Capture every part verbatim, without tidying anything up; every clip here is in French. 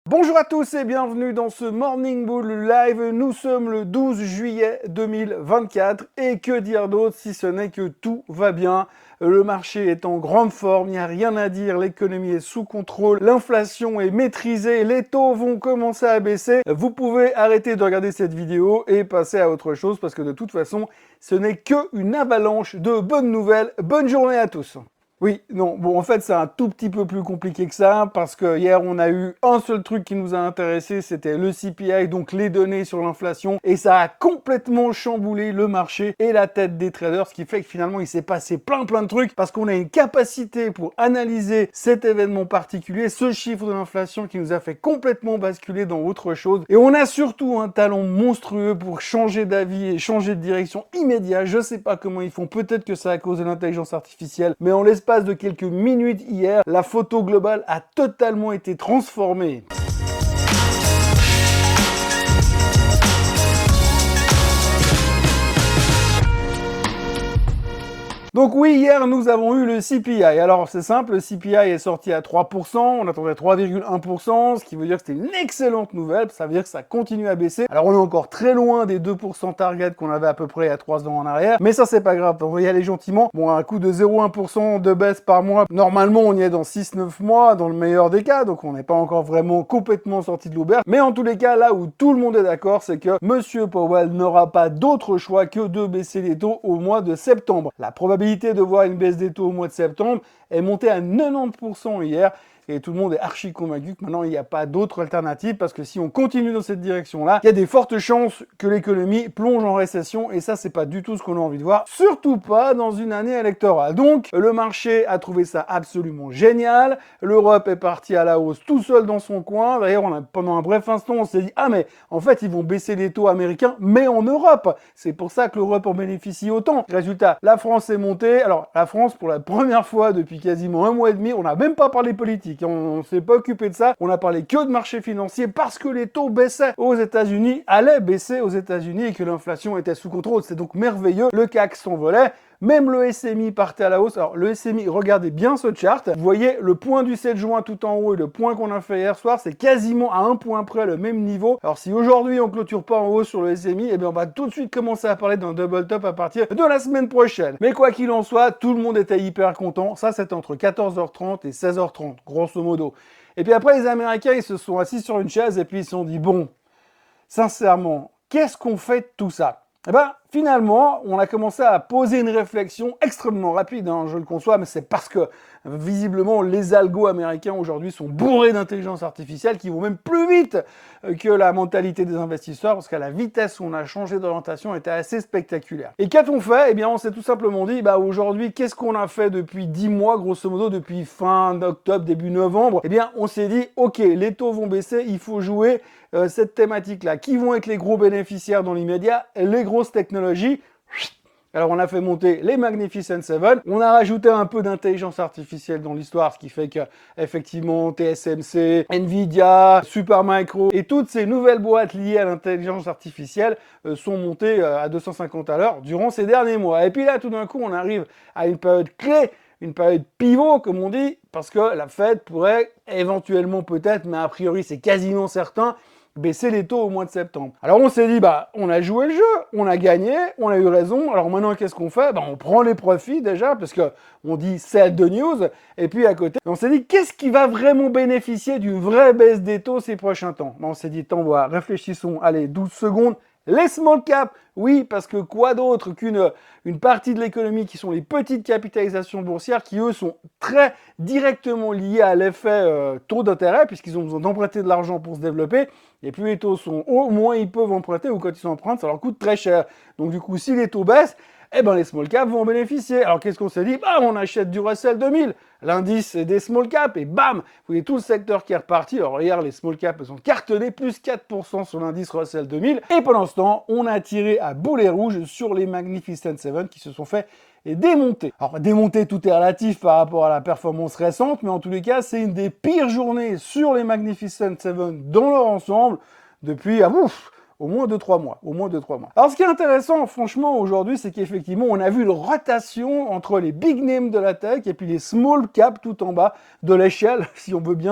Bonjour à tous et bienvenue dans ce Morning Bull Live. Nous sommes le douze juillet deux mille vingt-quatre et que dire d'autre si ce n'est que tout va bien. Le marché est en grande forme, il n'y a rien à dire, l'économie est sous contrôle, l'inflation est maîtrisée, les taux vont commencer à baisser. Vous pouvez arrêter de regarder cette vidéo et passer à autre chose parce que de toute façon, ce n'est qu'une avalanche de bonnes nouvelles. Bonne journée à tous. Oui, non, bon, en fait, c'est un tout petit peu plus compliqué que ça, parce que hier, on a eu un seul truc qui nous a intéressé, c'était le C P I, donc les données sur l'inflation, et ça a complètement chamboulé le marché et la tête des traders, ce qui fait que finalement, il s'est passé plein plein de trucs, parce qu'on a une capacité pour analyser cet événement particulier, ce chiffre de l'inflation qui nous a fait complètement basculer dans autre chose, et on a surtout un talent monstrueux pour changer d'avis et changer de direction immédiat. Je sais pas comment ils font, peut-être que c'est à cause de l'intelligence artificielle, mais en l'espace de quelques minutes hier, la photo globale a totalement été transformée. Donc oui, hier, nous avons eu le C P I. Alors, c'est simple, le C P I est sorti à trois pour cent, on attendait trois virgule un pour cent, ce qui veut dire que c'était une excellente nouvelle, ça veut dire que ça continue à baisser. Alors, on est encore très loin des deux pour cent target qu'on avait à peu près il y a trois ans en arrière, mais ça, c'est pas grave, on va y aller gentiment. Bon, un coup de zéro virgule un pour cent de baisse par mois, normalement, on y est dans six neuf mois, dans le meilleur des cas, donc on n'est pas encore vraiment complètement sorti de l'auberge. Mais en tous les cas, là où tout le monde est d'accord, c'est que Monsieur Powell n'aura pas d'autre choix que de baisser les taux au mois de septembre. La probabilité de voir une baisse des taux au mois de septembre est montée à quatre-vingt-dix pour cent hier et tout le monde est archi convaincu que maintenant il n'y a pas d'autre alternative parce que si on continue dans cette direction-là, il y a des fortes chances que l'économie plonge en récession et ça c'est pas du tout ce qu'on a envie de voir, surtout pas dans une année électorale. Donc le marché a trouvé ça absolument génial, l'Europe est partie à la hausse tout seul dans son coin, d'ailleurs on a, pendant un bref instant on s'est dit ah mais en fait ils vont baisser les taux américains mais en Europe, c'est pour ça que l'Europe en bénéficie autant. Résultat, la France est montée, alors la France pour la première fois depuis quasiment un mois et demi, on n'a même pas parlé politique, on ne s'est pas occupé de ça, on a parlé que de marché financier parce que les taux baissaient aux États-Unis, allaient baisser aux États-Unis et que l'inflation était sous contrôle. C'est donc merveilleux, le C A C s'envolait, même le S M I partait à la hausse. Alors le S M I, regardez bien ce chart, vous voyez le point du sept juin tout en haut et le point qu'on a fait hier soir, c'est quasiment à un point près le même niveau. Alors si aujourd'hui on clôture pas en haut sur le S M I, eh bien on va tout de suite commencer à parler d'un double top à partir de la semaine prochaine. Mais quoi qu'il en soit, tout le monde était hyper content, ça c'était entre quatorze heures trente et seize heures trente, grosso modo. Et puis après les Américains, ils se sont assis sur une chaise et puis ils se sont dit, bon, sincèrement, qu'est-ce qu'on fait de tout ça? Eh ben, finalement, on a commencé à poser une réflexion extrêmement rapide, hein, je le conçois, mais c'est parce que, visiblement, les algos américains aujourd'hui sont bourrés d'intelligence artificielle qui vont même plus vite que la mentalité des investisseurs, parce qu'à la vitesse où on a changé d'orientation était assez spectaculaire. Et qu'a-t-on fait? Eh bien, on s'est tout simplement dit, bah aujourd'hui, qu'est-ce qu'on a fait depuis dix mois, grosso modo, depuis fin octobre, début novembre? Eh bien, on s'est dit, ok, les taux vont baisser, il faut jouer euh, cette thématique-là. Qui vont être les gros bénéficiaires dans l'immédiat? Les grosses technologies. Alors on a fait monter les Magnificent Seven, on a rajouté un peu d'intelligence artificielle dans l'histoire, ce qui fait que effectivement T S M C, Nvidia, Supermicro et toutes ces nouvelles boîtes liées à l'intelligence artificielle euh, sont montées euh, à deux cent cinquante à l'heure durant ces derniers mois. Et puis là tout d'un coup on arrive à une période clé, une période pivot comme on dit, parce que la Fed pourrait éventuellement peut-être, mais a priori c'est quasiment certain, baisser les taux au mois de septembre. Alors on s'est dit, bah on a joué le jeu, on a gagné, on a eu raison, alors maintenant qu'est-ce qu'on fait? Bah on prend les profits déjà, parce que on dit sell the news, et puis à côté, on s'est dit, qu'est-ce qui va vraiment bénéficier d'une vraie baisse des taux ces prochains temps? Bah, on s'est dit, t'en vois, réfléchissons, allez, douze secondes, les small caps, oui, parce que quoi d'autre qu'une une partie de l'économie qui sont les petites capitalisations boursières qui, eux, sont très directement liées à l'effet euh, taux d'intérêt, puisqu'ils ont besoin d'emprunter de l'argent pour se développer. Et plus les taux sont hauts, moins ils peuvent emprunter, ou quand ils empruntent, ça leur coûte très cher. Donc du coup, si les taux baissent, eh ben les small caps vont en bénéficier. Alors qu'est-ce qu'on s'est dit? Bah on achète du Russell deux mille, l'indice des small caps, et bam, vous voyez tout le secteur qui est reparti. Alors hier, les small caps sont cartonnés, plus quatre pour cent sur l'indice Russell deux mille. Et pendant ce temps, on a tiré à boulet rouge sur les Magnificent Seven qui se sont fait démonter. Alors démonter, tout est relatif par rapport à la performance récente, mais en tous les cas, c'est une des pires journées sur les Magnificent Seven dans leur ensemble depuis, ah ouf, au moins deux trois mois, au moins deux trois mois. Alors ce qui est intéressant, franchement, aujourd'hui, c'est qu'effectivement, on a vu une rotation entre les big names de la tech et puis les small caps tout en bas de l'échelle, si on veut bien, de,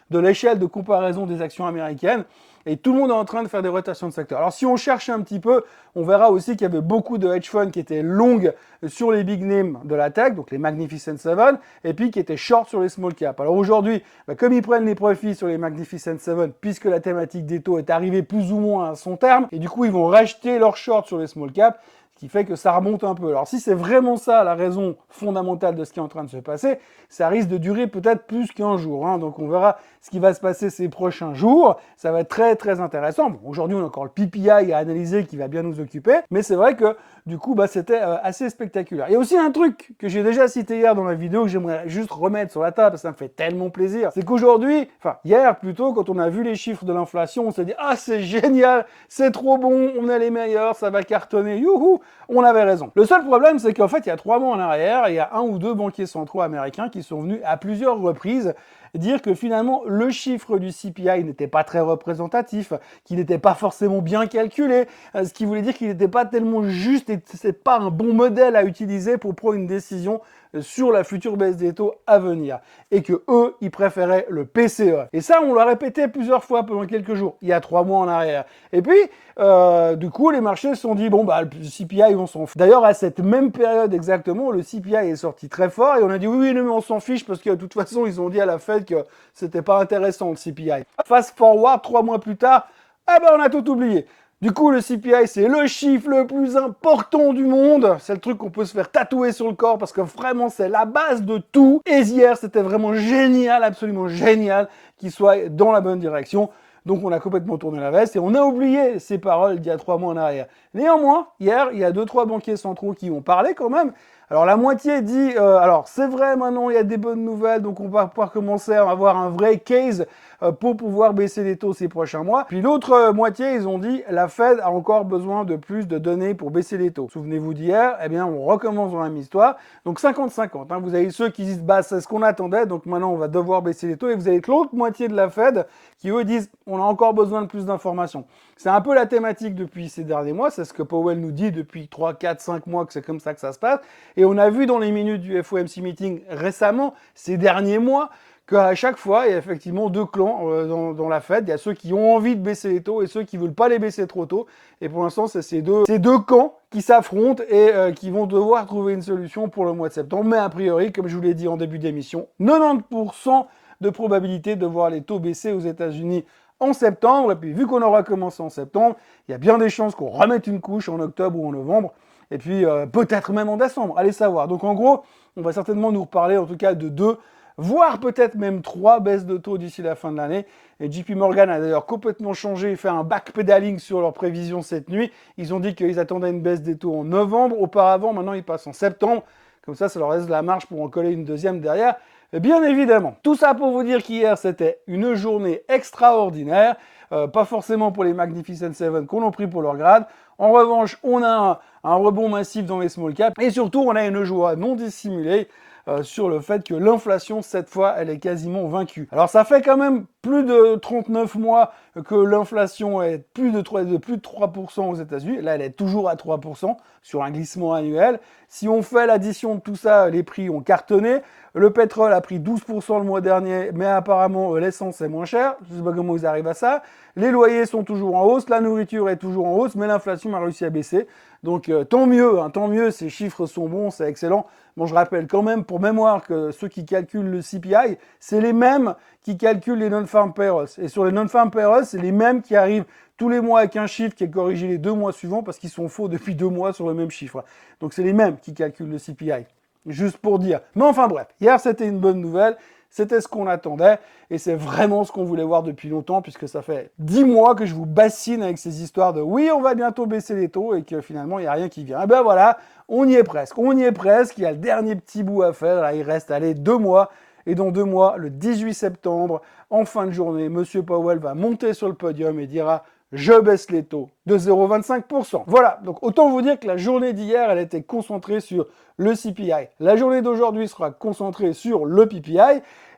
de l'échelle de comparaison des actions américaines. Et tout le monde est en train de faire des rotations de secteur. Alors si on cherche un petit peu, on verra aussi qu'il y avait beaucoup de hedge funds qui étaient longues sur les big names de la tech, donc les Magnificent Seven, et puis qui étaient short sur les small caps. Alors aujourd'hui, bah, comme ils prennent les profits sur les Magnificent Seven, puisque la thématique des taux est arrivée plus ou moins à son terme, et du coup ils vont racheter leurs shorts sur les small caps, ce qui fait que ça remonte un peu. Alors si c'est vraiment ça la raison fondamentale de ce qui est en train de se passer, ça risque de durer peut-être plus qu'un jour. Hein. Donc on verra ce qui va se passer ces prochains jours. Ça va être très très intéressant. Bon, aujourd'hui on a encore le P P I à analyser qui va bien nous occuper, mais c'est vrai que du coup bah, c'était euh, assez spectaculaire. Il y a aussi un truc que j'ai déjà cité hier dans la vidéo que j'aimerais juste remettre sur la table, parce que ça me fait tellement plaisir. C'est qu'aujourd'hui, enfin hier plutôt, quand on a vu les chiffres de l'inflation, on s'est dit « Ah c'est génial, c'est trop bon, on est les meilleurs, ça va cartonner, youhou !» On avait raison. Le seul problème, c'est qu'en fait, il y a trois mois en arrière, il y a un ou deux banquiers centraux américains qui sont venus à plusieurs reprises dire que finalement, le chiffre du C P I n'était pas très représentatif, qu'il n'était pas forcément bien calculé, ce qui voulait dire qu'il n'était pas tellement juste et que c'est pas un bon modèle à utiliser pour prendre une décision sur la future baisse des taux à venir. Et que eux, ils préféraient le P C E. Et ça, on l'a répété plusieurs fois pendant quelques jours, il y a trois mois en arrière. Et puis, euh, du coup, les marchés se sont dit, bon, bah, le C P I, on s'en fout. D'ailleurs, à cette même période exactement, le C P I est sorti très fort et on a dit, oui, oui, non, mais on s'en fiche parce que de toute façon, ils ont dit à la Fed que c'était pas intéressant, le C P I. Fast forward, trois mois plus tard, eh ben, on a tout oublié. Du coup, le C P I, c'est le chiffre le plus important du monde. C'est le truc qu'on peut se faire tatouer sur le corps parce que vraiment, c'est la base de tout. Et hier, c'était vraiment génial, absolument génial qu'il soit dans la bonne direction. Donc, on a complètement tourné la veste et on a oublié ces paroles d'il y a trois mois en arrière. Néanmoins, hier, il y a deux, trois banquiers centraux qui ont parlé quand même. Alors, la moitié dit, euh, alors, c'est vrai, maintenant, il y a des bonnes nouvelles, donc on va pouvoir commencer à avoir un vrai case euh, pour pouvoir baisser les taux ces prochains mois. Puis l'autre euh, moitié, ils ont dit, la Fed a encore besoin de plus de données pour baisser les taux. Souvenez-vous d'hier, eh bien, on recommence dans la même histoire. Donc, cinquante cinquante. Hein. Vous avez ceux qui disent, bah, c'est ce qu'on attendait, donc maintenant, on va devoir baisser les taux. Et vous avez l'autre moitié de la Fed qui, eux, disent, on a encore besoin de plus d'informations. C'est un peu la thématique depuis ces derniers mois, c'est ce que Powell nous dit depuis trois, quatre, cinq mois que c'est comme ça que ça se passe. Et on a vu dans les minutes du F O M C meeting récemment, ces derniers mois, qu'à chaque fois, il y a effectivement deux clans euh, dans, dans la Fed. Il y a ceux qui ont envie de baisser les taux et ceux qui veulent pas les baisser trop tôt. Et pour l'instant, c'est ces deux, ces deux camps qui s'affrontent et euh, qui vont devoir trouver une solution pour le mois de septembre. Mais a priori, comme je vous l'ai dit en début d'émission, quatre-vingt-dix pour cent de probabilité de voir les taux baisser aux États-Unis en septembre, et puis vu qu'on aura commencé en septembre, il y a bien des chances qu'on remette une couche en octobre ou en novembre, et puis euh, peut-être même en décembre, allez savoir. Donc en gros, on va certainement nous reparler en tout cas de deux, voire peut-être même trois baisses de taux d'ici la fin de l'année. Et J P Morgan a d'ailleurs complètement changé et fait un backpedaling sur leurs prévisions cette nuit. Ils ont dit qu'ils attendaient une baisse des taux en novembre, auparavant, maintenant ils passent en septembre, comme ça, ça leur laisse de la marge pour en coller une deuxième derrière. Bien évidemment. Tout ça pour vous dire qu'hier, c'était une journée extraordinaire. Euh, pas forcément pour les Magnificent Seven qu'on a pris pour leur grade. En revanche, on a un, un rebond massif dans les small caps. Et surtout, on a une joie non dissimulée euh, sur le fait que l'inflation, cette fois, elle est quasiment vaincue. Alors, ça fait quand même plus de trente-neuf mois que l'inflation est plus de, trois, de plus de trois pour cent aux États-Unis. Là, elle est toujours à trois pour cent sur un glissement annuel. Si on fait l'addition de tout ça, les prix ont cartonné. Le pétrole a pris douze pour cent le mois dernier, mais apparemment, l'essence est moins chère. Je ne sais pas comment ils arrivent à ça. Les loyers sont toujours en hausse, la nourriture est toujours en hausse, mais l'inflation a réussi à baisser. Donc, euh, tant mieux, hein, tant mieux, ces chiffres sont bons, c'est excellent. Bon, je rappelle quand même, pour mémoire, que ceux qui calculent le C P I, c'est les mêmes qui calculent les non-farm payrolls. Et sur les non-farm payrolls, c'est les mêmes qui arrivent tous les mois avec un chiffre qui est corrigé les deux mois suivants parce qu'ils sont faux depuis deux mois sur le même chiffre. Donc, c'est les mêmes qui calculent le C P I. Juste pour dire. Mais enfin bref, hier c'était une bonne nouvelle, c'était ce qu'on attendait, et c'est vraiment ce qu'on voulait voir depuis longtemps, puisque ça fait dix mois que je vous bassine avec ces histoires de oui, on va bientôt baisser les taux, et que finalement il n'y a rien qui vient. Et ben voilà, on y est presque, on y est presque, il y a le dernier petit bout à faire, là il reste, allez, deux mois, et dans deux mois, le dix-huit septembre, en fin de journée, Monsieur Powell va monter sur le podium et dira je baisse les taux de zéro virgule vingt-cinq pour cent. Voilà, donc autant vous dire que la journée d'hier, elle était concentrée sur le C P I. La journée d'aujourd'hui sera concentrée sur le P P I.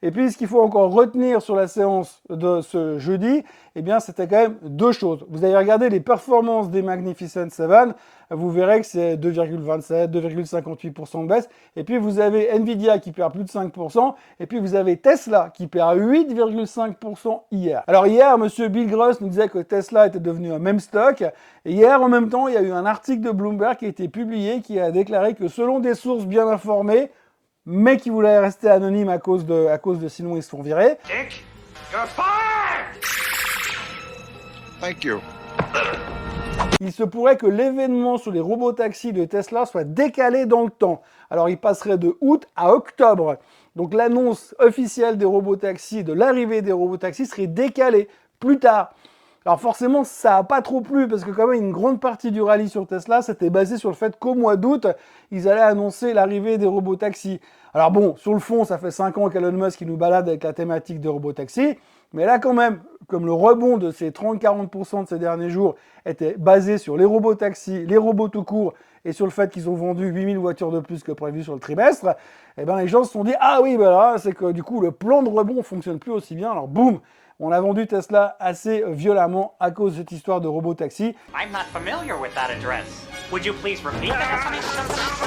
Et puis, ce qu'il faut encore retenir sur la séance de ce jeudi, eh bien, c'était quand même deux choses. Vous allez regarder les performances des Magnificent Seven, vous verrez que c'est deux virgule vingt-sept, deux virgule cinquante-huit pour cent de baisse. Et puis, vous avez Nvidia qui perd plus de cinq pour cent. Et puis, vous avez Tesla qui perd huit virgule cinq pour cent hier. Alors, hier, monsieur Bill Gross nous disait que Tesla était devenu un meme stock. Et hier, en même temps, il y a eu un article de Bloomberg qui a été publié qui a déclaré que selon des sources bien informées, mais qui voulaient rester anonymes à cause de, à cause de sinon ils se font virer. Dick, you're fired! Thank you. Il se pourrait que l'événement sur les robotaxis de Tesla soit décalé dans le temps. Alors il passerait de août à octobre. Donc l'annonce officielle des robotaxis, de l'arrivée des robotaxis serait décalée plus tard. Alors forcément, ça n'a pas trop plu parce que quand même une grande partie du rallye sur Tesla, c'était basé sur le fait qu'au mois d'août, ils allaient annoncer l'arrivée des robotaxis. Alors bon, sur le fond, ça fait cinq ans qu'Elon Musk il nous balade avec la thématique des robotaxis, mais là quand même, comme le rebond de ces trente à quarante pour cent de ces derniers jours était basé sur les robotaxis, les robots tout court, et sur le fait qu'ils ont vendu huit mille voitures de plus que prévu sur le trimestre, eh ben les gens se sont dit « Ah oui, ben là, c'est que du coup, le plan de rebond ne fonctionne plus aussi bien. » Alors boum, on a vendu Tesla assez violemment à cause de cette histoire de robotaxi. I'm not familiar with that address. Would you please repeat that?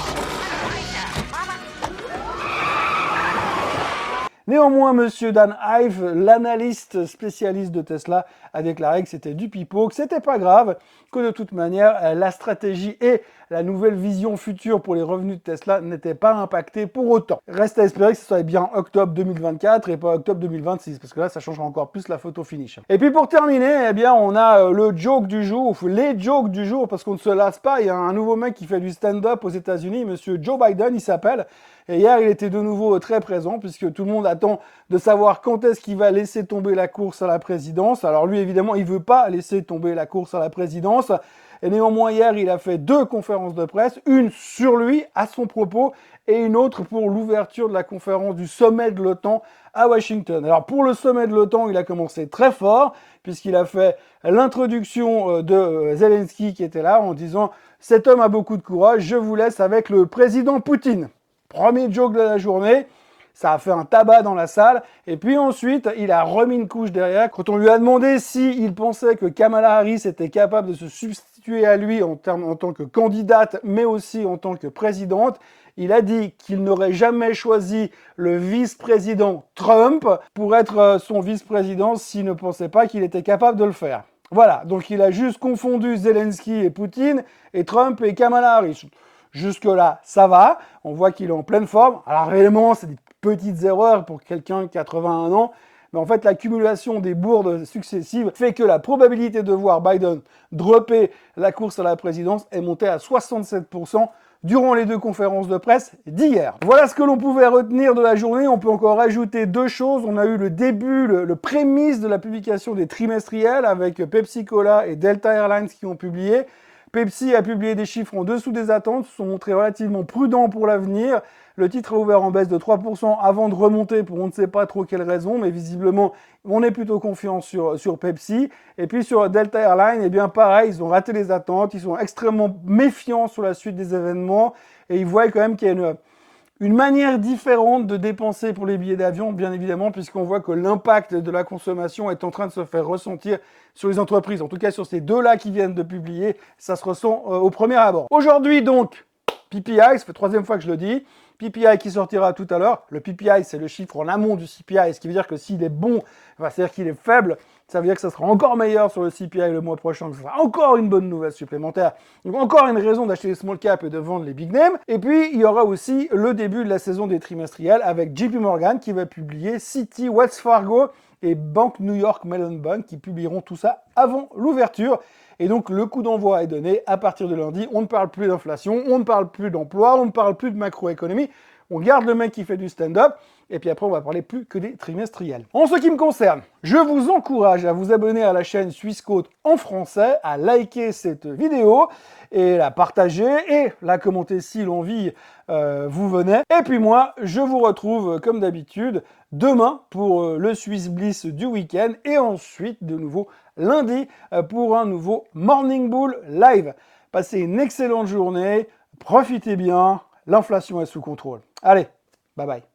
Néanmoins, monsieur Dan Ive, l'analyste spécialiste de Tesla, a déclaré que c'était du pipeau, que c'était pas grave, que de toute manière, la stratégie et la nouvelle vision future pour les revenus de Tesla n'étaient pas impactés pour autant. Reste à espérer que ce soit bien octobre deux mille vingt-quatre et pas octobre deux mille vingt-six, parce que là, ça changera encore plus la photo finish. Et puis pour terminer, eh bien, on a le joke du jour, ou les jokes du jour, parce qu'on ne se lasse pas. Il y a un nouveau mec qui fait du stand-up aux États-Unis, monsieur Joe Biden, il s'appelle. Et hier, il était de nouveau très présent, puisque tout le monde attend de savoir quand est-ce qu'il va laisser tomber la course à la présidence. Alors lui, évidemment, il veut pas laisser tomber la course à la présidence. Et néanmoins, hier, il a fait deux conférences de presse, une sur lui, à son propos, et une autre pour l'ouverture de la conférence du sommet de l'OTAN à Washington. Alors pour le sommet de l'OTAN, il a commencé très fort, puisqu'il a fait l'introduction de Zelensky qui était là, en disant « Cet homme a beaucoup de courage, je vous laisse avec le président Poutine ». Premier joke de la journée, ça a fait un tabac dans la salle, et puis ensuite, il a remis une couche derrière. Quand on lui a demandé s'il pensait que Kamala Harris était capable de se substituer à lui en, termes, en tant que candidate, mais aussi en tant que présidente, il a dit qu'il n'aurait jamais choisi le vice-président Trump pour être son vice-président s'il ne pensait pas qu'il était capable de le faire. Voilà, donc il a juste confondu Zelensky et Poutine, et Trump et Kamala Harris. Jusque-là, ça va, on voit qu'il est en pleine forme. Alors réellement, c'est des petites erreurs pour quelqu'un de quatre-vingt-un ans, mais en fait, l'accumulation des bourdes successives fait que la probabilité de voir Biden dropper la course à la présidence est montée à soixante-sept pour cent durant les deux conférences de presse d'hier. Voilà ce que l'on pouvait retenir de la journée. On peut encore ajouter deux choses. On a eu le début, le, le prémisse de la publication des trimestriels avec Pepsi Cola et Delta Airlines qui ont publié. Pepsi a publié des chiffres en dessous des attentes, se sont montrés relativement prudents pour l'avenir. Le titre a ouvert en baisse de trois pour cent avant de remonter pour on ne sait pas trop quelle raison, mais visiblement, on est plutôt confiant sur, sur Pepsi. Et puis sur Delta Airlines, eh bien pareil, ils ont raté les attentes, ils sont extrêmement méfiants sur la suite des événements et ils voient quand même qu'il y a une... Une manière différente de dépenser pour les billets d'avion, bien évidemment, puisqu'on voit que l'impact de la consommation est en train de se faire ressentir sur les entreprises. En tout cas, sur ces deux-là qui viennent de publier, ça se ressent euh, au premier abord. Aujourd'hui, donc, P P I, ça fait la troisième fois que je le dis, P P I qui sortira tout à l'heure. Le P P I, c'est le chiffre en amont du C P I, ce qui veut dire que s'il est bon, enfin, c'est-à-dire qu'il est faible, ça veut dire que ça sera encore meilleur sur le C P I le mois prochain, que ce sera encore une bonne nouvelle supplémentaire. Donc encore une raison d'acheter les small caps et de vendre les big names. Et puis, il y aura aussi le début de la saison des trimestriels avec J P Morgan qui va publier Citi, Wells Fargo et Bank New York Mellon Bank qui publieront tout ça avant l'ouverture. Et donc, le coup d'envoi est donné à partir de lundi. On ne parle plus d'inflation, on ne parle plus d'emploi, on ne parle plus de macroéconomie. On garde le mec qui fait du stand-up, et puis après, on va parler plus que des trimestriels. En ce qui me concerne, je vous encourage à vous abonner à la chaîne Swissquote en français, à liker cette vidéo, et la partager, et la commenter si l'envie euh, vous venait. Et puis moi, je vous retrouve, comme d'habitude, demain pour euh, le Swiss Bliss du week-end, et ensuite, de nouveau, lundi, euh, pour un nouveau Morning Bull Live. Passez une excellente journée, profitez bien, l'inflation est sous contrôle. Allez, bye bye.